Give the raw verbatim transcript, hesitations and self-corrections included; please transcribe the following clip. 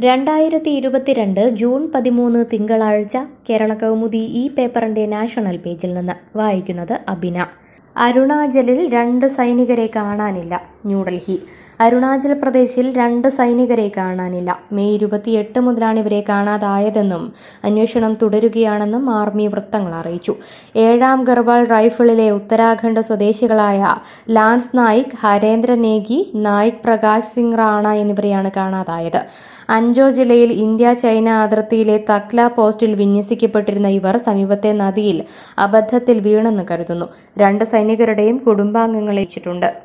രണ്ടായിരത്തി ഇരുപത്തിരണ്ട് ജൂൺ പതിമൂന്ന് തിങ്കളാഴ്ച കേരള കൗമുദി ഈ പേപ്പറിന്റെ നാഷണൽ പേജിൽ നിന്ന് വായിക്കുന്നത് അബിന. അരുണാചലിൽ രണ്ട് സൈനികരെ കാണാനില്ല. ന്യൂഡൽഹി. അരുണാചൽ പ്രദേശിൽ രണ്ട് സൈനികരെ കാണാനില്ല. മെയ് ഇരുപത്തിയെട്ട് മുതലാണ് ഇവരെ കാണാതായതെന്നും അന്വേഷണം തുടരുകയാണെന്നും ആർമി വൃത്തങ്ങൾ അറിയിച്ചു. ഏഴാം ഗർവാൾ റൈഫിളിലെ ഉത്തരാഖണ്ഡ് സ്വദേശികളായ ലാൻസ് നായിക്, ഹരേന്ദ്ര നേഗി, നായിക് പ്രകാശ് സിംഗ് റാണ എന്നിവരെയാണ് കാണാതായത്. അഞ്ചോ ജില്ലയിൽ ഇന്ത്യ ചൈന അതിർത്തിയിലെ തക്ല പോസ്റ്റിൽ വിന്യസിക്കപ്പെട്ടിരുന്ന ഇവർ സമീപത്തെ നദിയിൽ അബദ്ധത്തിൽ വീണെന്ന് കരുതുന്നു. രണ്ട് സൈനികരുടെയും കുടുംബാംഗങ്ങളെ അയച്ചിട്ടുണ്ട്.